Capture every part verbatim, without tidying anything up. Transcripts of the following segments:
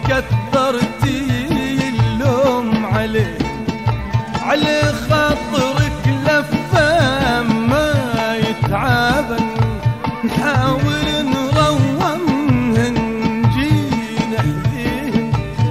كثرتي اللوم عليه، على خاطرك لفه ما يتعبن، نحاول نرومهن نجي نحذيهن،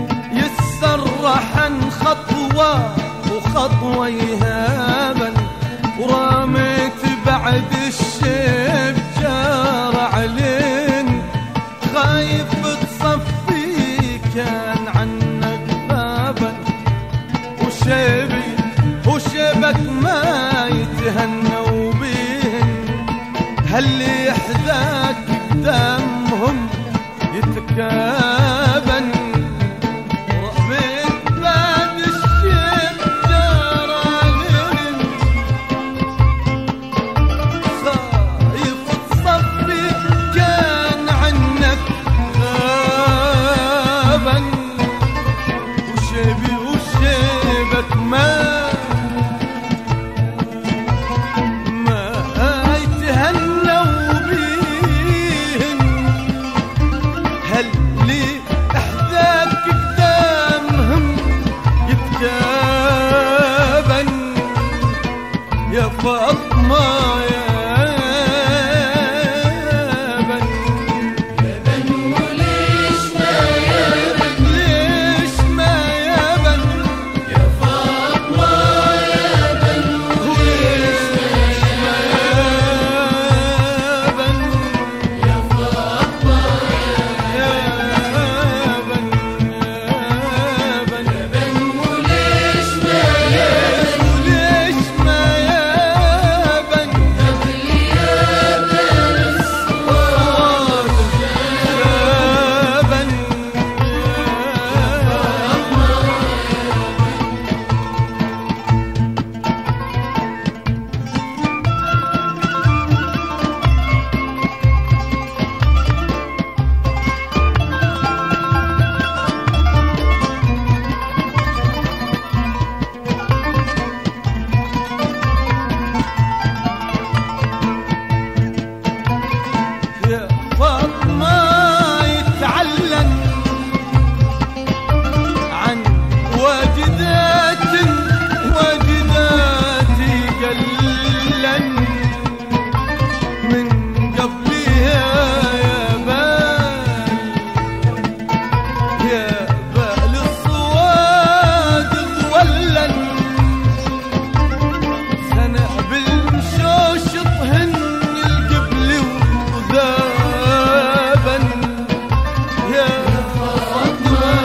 يتسرحن خطوة وخطوة يهابن، وراميت بعد الشيب جار علين، خايف تصفي كان عنك بابا، وشيبي وشيبك ما يتهنوا بيهن، هل يحذاك قدامهم يتكابن، رأيت بعد الشيب جار علين، خايف تصفي كان عنك غابن، وشيبي وشيبك ما يا فاطمة يا بن، يا بن وليش ما يا بن، ليش ما يا بن، يا فاطمة يا بن وليش ما يا بن، يا فاطمة يا بن، يا بن، يا بن وليش ما يا بن، ليش ما يا بن، قبل يا بن الصوت يا بن، يا فاطمة يتعلم عن واجدات واجداتي قلن، من قبلها يا بال يا بال الصواد ظولن، سنة بالمشوش طهن القبل وذابن، يا فاطمة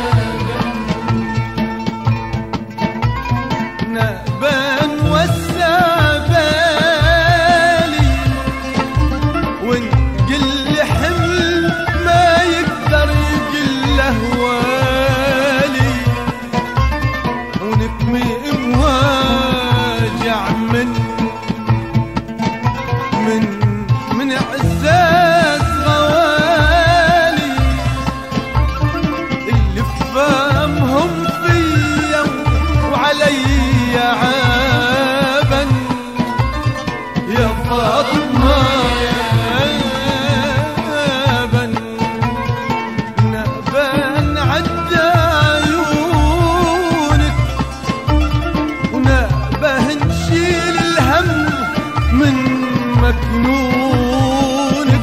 نابن وسع بالي، ونقل حمل ما يقدر يقل هوالي، ونكمي مواجع من من من عزاز غوالي، اللي فهمهم فيا وعلي عابن، يا فاطمة يا بن، نابن عدى عيونك، ونابه نشيل الهم من مكنونك،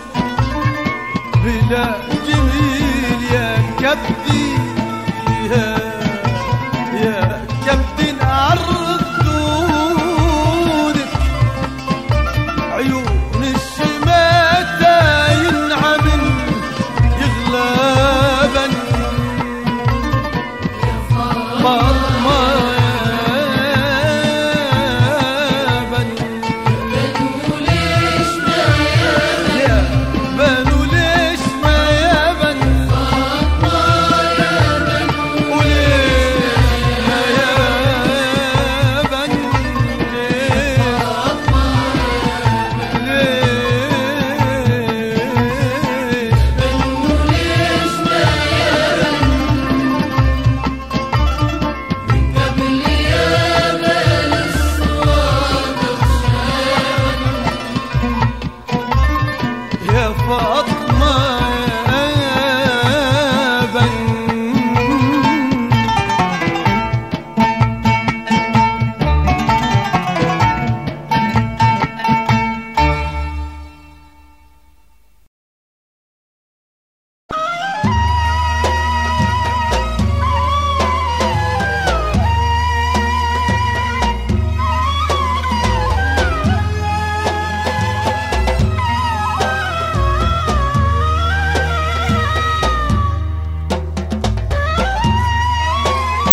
بلا جميل يا كبدي يا يا كبدي نعرض دونك، عيون الشماتة ينعمن يغلابن، فاطمة يا بن، بن وليش ما يا يا بن وليش ما يا بن، فاطمة يا بن وليش ما يا بن، ليش بن وليش ما يا بن، من قبل يا بن الصوت يا فاطمة